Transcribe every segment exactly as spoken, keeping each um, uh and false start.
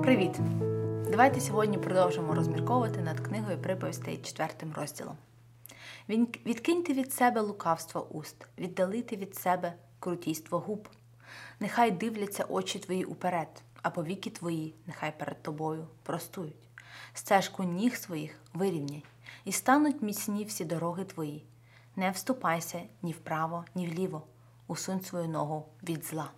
Привіт! Давайте сьогодні продовжимо розмірковувати над книгою приповістей четвертим розділом. Відкиньте від себе лукавство уст, віддалити від себе крутійство губ. Нехай дивляться очі твої уперед, а повіки твої нехай перед тобою простують. Стежку ніг своїх вирівняй, і стануть міцні всі дороги твої. Не вступайся ні вправо, ні вліво, усунь свою ногу від зла.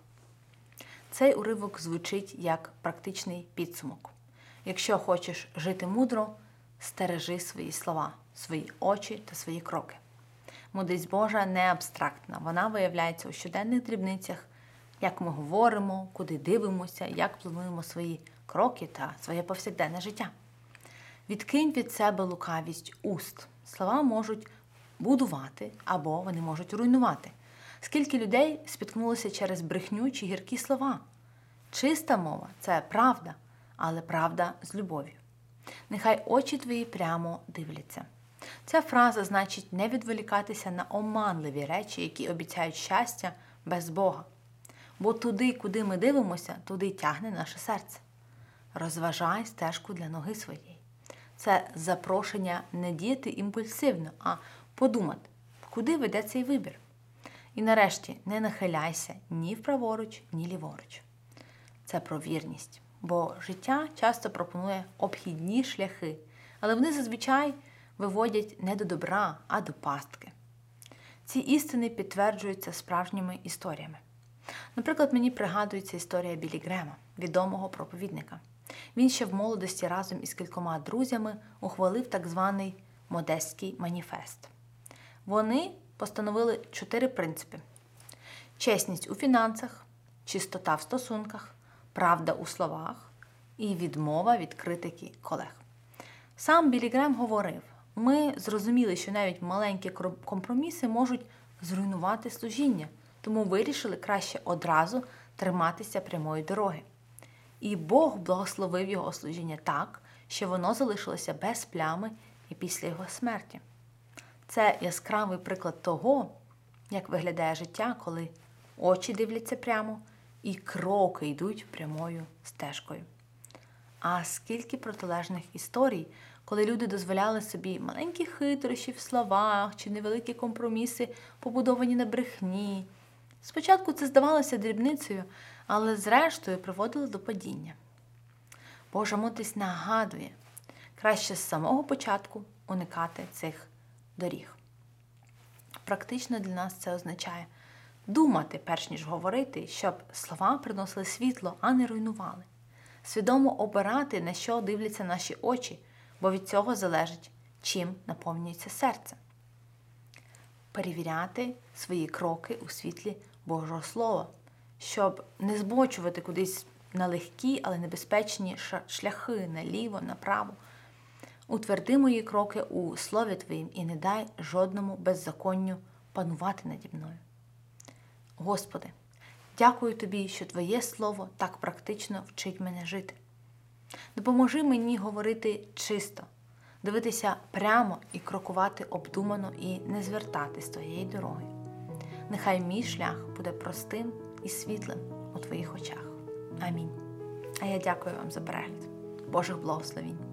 Цей уривок звучить як практичний підсумок. Якщо хочеш жити мудро, стережи свої слова, свої очі та свої кроки. Мудрість Божа не абстрактна, вона виявляється у щоденних дрібницях, як ми говоримо, куди дивимося, як плануємо свої кроки та своє повсякденне життя. Відкинь від себе лукавість уст. Слова можуть будувати або вони можуть руйнувати. Скільки людей спіткнулося через брехню чи гіркі слова? Чиста мова – це правда, але правда з любов'ю. Нехай очі твої прямо дивляться. Ця фраза значить не відволікатися на оманливі речі, які обіцяють щастя без Бога. Бо туди, куди ми дивимося, туди тягне наше серце. Розважай стежку для ноги своєї. Це запрошення не діяти імпульсивно, а подумати, куди веде цей вибір. І нарешті не нахиляйся ні вправоруч, ні ліворуч. Це про вірність, бо життя часто пропонує обхідні шляхи, але вони зазвичай виводять не до добра, а до пастки. Ці істини підтверджуються справжніми історіями. Наприклад, мені пригадується історія Біллі Грема, відомого проповідника. Він ще в молодості разом із кількома друзями ухвалив так званий Модестський маніфест. Вони постановили чотири принципи. Чесність у фінансах, чистота в стосунках, правда у словах і відмова від критики колег. Сам Біллі Грем говорив, ми зрозуміли, що навіть маленькі компроміси можуть зруйнувати служіння, тому вирішили краще одразу триматися прямої дороги. І Бог благословив його служіння так, що воно залишилося без плями і після його смерті. Це яскравий приклад того, як виглядає життя, коли очі дивляться прямо і кроки йдуть прямою стежкою. А скільки протилежних історій, коли люди дозволяли собі маленькі хитрощі в словах чи невеликі компроміси, побудовані на брехні. Спочатку це здавалося дрібницею, але зрештою приводило до падіння. Божа мудрість нагадує, краще з самого початку уникати цих доріг. Практично для нас це означає думати, перш ніж говорити, щоб слова приносили світло, а не руйнували. Свідомо обирати, на що дивляться наші очі, бо від цього залежить, чим наповнюється серце. Перевіряти свої кроки у світлі Божого Слова, щоб не збочувати кудись на легкі, але небезпечні шляхи наліво, направо. Утверди мої кроки у Слові Твоїм і не дай жодному беззаконню панувати наді мною. Господи, дякую Тобі, що Твоє Слово так практично вчить мене жити. Допоможи мені говорити чисто, дивитися прямо і крокувати обдумано і не звертати з Твоєї дороги. Нехай мій шлях буде простим і світлим у Твоїх очах. Амінь. А я дякую вам за перегляд. Божих благословінь.